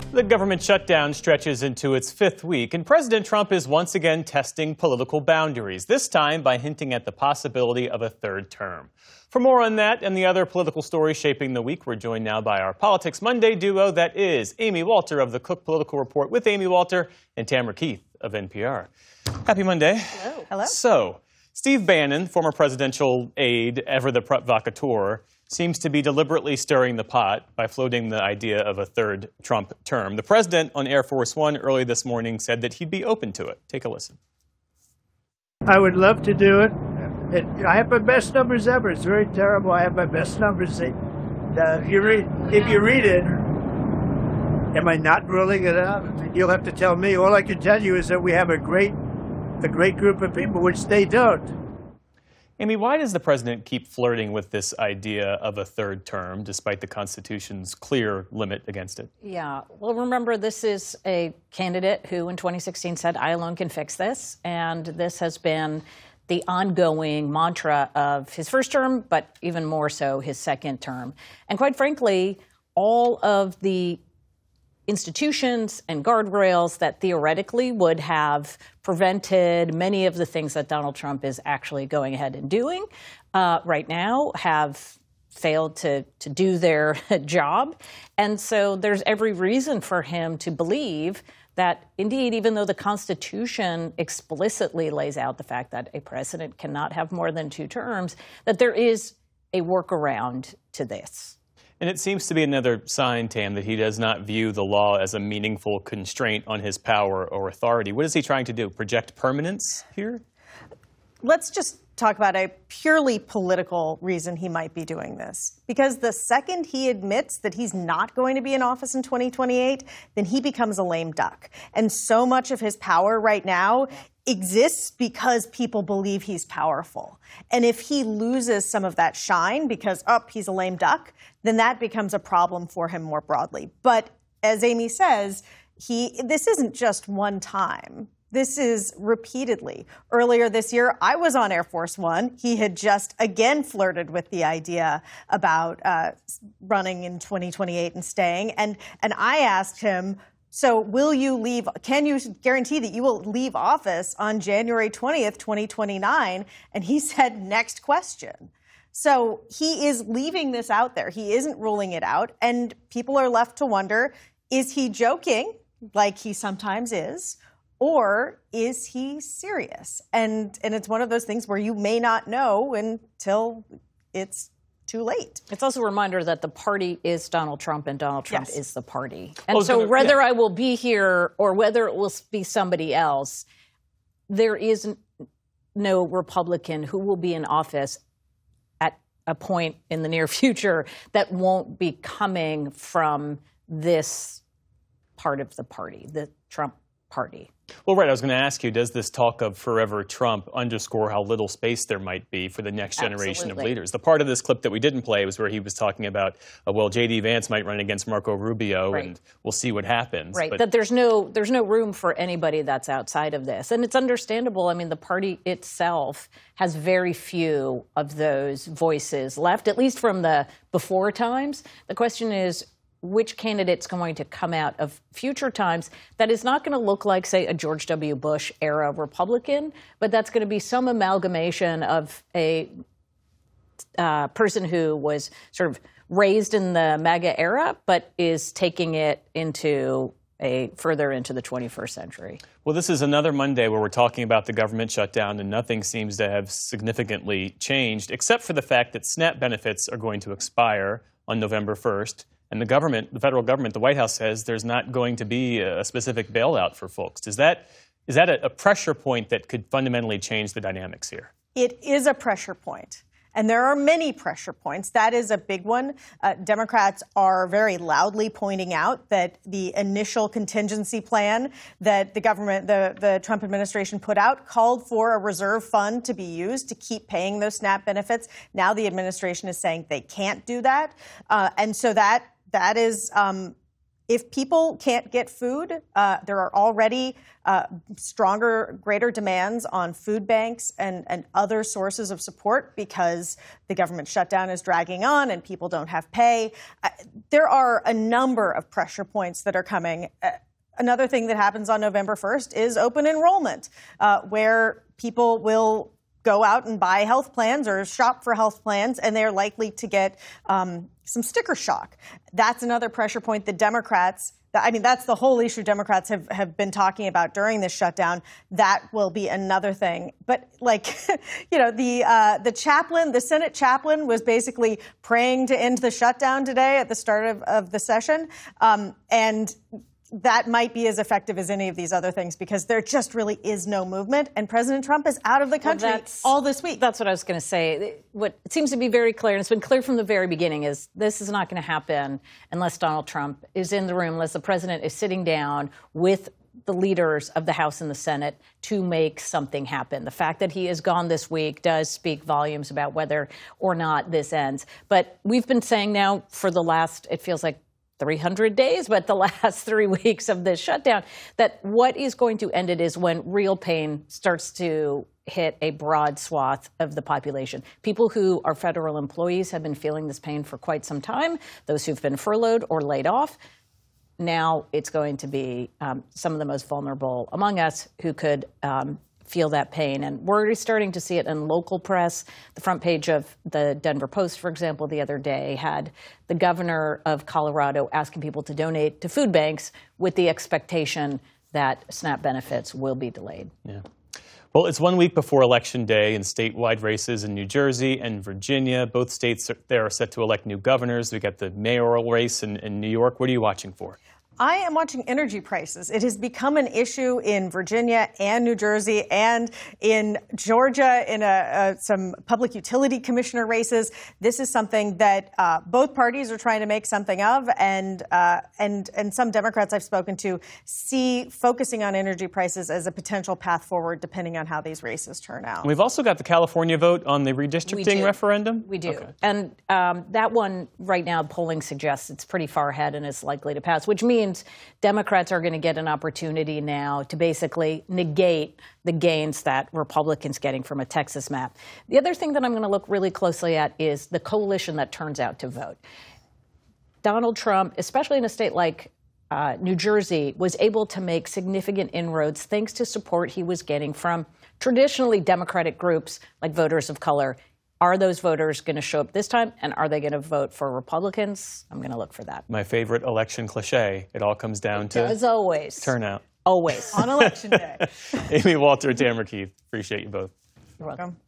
The government shutdown stretches into its fifth week, and President Trump is once again testing political boundaries, this time by hinting at the possibility of a third term. For more on that and the other political stories shaping the week, we're joined now by our Politics Monday duo, that is Amy Walter of the Cook Political Report with Amy Walter and Tamara Keith of NPR. Happy Monday. Hello. Hello. So, Steve Bannon, former presidential aide, ever the provocateur, seems to be deliberately stirring the pot by floating the idea of a third Trump term. The president on Air Force One early this morning said that he'd be open to it. Take a listen. I would love to do it. I have my best numbers ever. It's very terrible. I have my best numbers. If you read it, am I not ruling it out? You'll have to tell me. All I can tell you is that we have a great group of people, which they don't. Amy, why does the president keep flirting with this idea of a third term, despite the Constitution's clear limit against it? Yeah. Well, remember, this is a candidate who in 2016 said, I alone can fix this. And this has been the ongoing mantra of his first term, but even more so his second term. And quite frankly, all of the institutions and guardrails that theoretically would have prevented many of the things that Donald Trump is actually going ahead and doing right now have failed to do their job. And so there's every reason for him to believe that, indeed, even though the Constitution explicitly lays out the fact that a president cannot have more than 2 terms, that there is a workaround to this. And it seems to be another sign, Tam, that he does not view the law as a meaningful constraint on his power or authority. What is he trying to do? Project permanence here? Let's just talk about a purely political reason he might be doing this. Because the second he admits that he's not going to be in office in 2028, then he becomes a lame duck. And so much of his power right now exists because people believe he's powerful. And if he loses some of that shine because, he's a lame duck, then that becomes a problem for him more broadly. But as Amy says, this isn't just one time. This is repeatedly. Earlier this year, I was on Air Force One. He had just again flirted with the idea about running in 2028 and staying. And I asked him, so will you leave? Can you guarantee that you will leave office on January 20th, 2029? And he said, next question. So he is leaving this out there. He isn't ruling it out. And people are left to wonder, is he joking like he sometimes is? Or is he serious? And it's one of those things where you may not know until it's too late. It's also a reminder that the party is Donald Trump and Donald Trump is the party. And I will be here or whether it will be somebody else, there is no Republican who will be in office at a point in the near future that won't be coming from this part of the party, the Trump party. Well, right. I was going to ask you, does this talk of forever Trump underscore how little space there might be for the next generation of leaders? The part of this clip that we didn't play was where he was talking about, J.D. Vance might run against Marco Rubio, and we'll see what happens. Right. That there's no room for anybody that's outside of this. And it's understandable. I mean, the party itself has very few of those voices left, at least from the before times. The question is, which candidate's going to come out of future times that is not going to look like, say, a George W. Bush era Republican, but that's going to be some amalgamation of a person who was sort of raised in the MAGA era, but is taking it further into the 21st century. Well, this is another Monday where we're talking about the government shutdown, and nothing seems to have significantly changed, except for the fact that SNAP benefits are going to expire on November 1st. And the federal government, the White House says there's not going to be a specific bailout for folks. Is that a pressure point that could fundamentally change the dynamics here? It is a pressure point. And there are many pressure points. That is a big one. Democrats are very loudly pointing out that the initial contingency plan that the Trump administration put out called for a reserve fund to be used to keep paying those SNAP benefits. Now the administration is saying they can't do that. And so that is If people can't get food, there are already stronger, greater demands on food banks and other sources of support because the government shutdown is dragging on and people don't have pay. There are a number of pressure points that are coming. Another thing that happens on November 1st is open enrollment, where people will go out and buy health plans or shop for health plans, and they're likely to get some sticker shock. That's another pressure point that Democrats, that's the whole issue Democrats have been talking about during this shutdown. That will be another thing. But the chaplain, the Senate chaplain was basically praying to end the shutdown today at the start of the session. And that might be as effective as any of these other things because there just really is no movement. And President Trump is out of the country all this week. That's what I was going to say. What seems to be very clear, and it's been clear from the very beginning, is this is not going to happen unless Donald Trump is in the room, unless the president is sitting down with the leaders of the House and the Senate to make something happen. The fact that he is gone this week does speak volumes about whether or not this ends. But we've been saying now for the last, it feels like 300 days, but the last 3 weeks of this shutdown, that what is going to end it is when real pain starts to hit a broad swath of the population. People who are federal employees have been feeling this pain for quite some time, those who've been furloughed or laid off. Now it's going to be some of the most vulnerable among us who could feel that pain. And we're already starting to see it in local press. The front page of the Denver Post, for example, the other day had the governor of Colorado asking people to donate to food banks with the expectation that SNAP benefits will be delayed. Yeah. Well, it's 1 week before Election Day in statewide races in New Jersey and Virginia. Both states are set to elect new governors. We got the mayoral race in New York. What are you watching for? I am watching energy prices. It has become an issue in Virginia and New Jersey and in Georgia in some public utility commissioner races. This is something that both parties are trying to make something of, and some Democrats I've spoken to see focusing on energy prices as a potential path forward depending on how these races turn out. We've also got the California vote on the redistricting referendum. We do. Okay. And that one right now, polling suggests it's pretty far ahead and is likely to pass, which means Democrats are going to get an opportunity now to basically negate the gains that Republicans getting from a Texas map. The other thing that I'm going to look really closely at is the coalition that turns out to vote. Donald Trump, especially in a state like New Jersey, was able to make significant inroads thanks to support he was getting from traditionally Democratic groups like voters of color. Are those voters going to show up this time, and are they going to vote for Republicans? I'm going to look for that. My favorite election cliche. It all comes down to, as always, turnout. Always. On Election Day. Amy Walter, Tamara Keith, appreciate you both. You're welcome.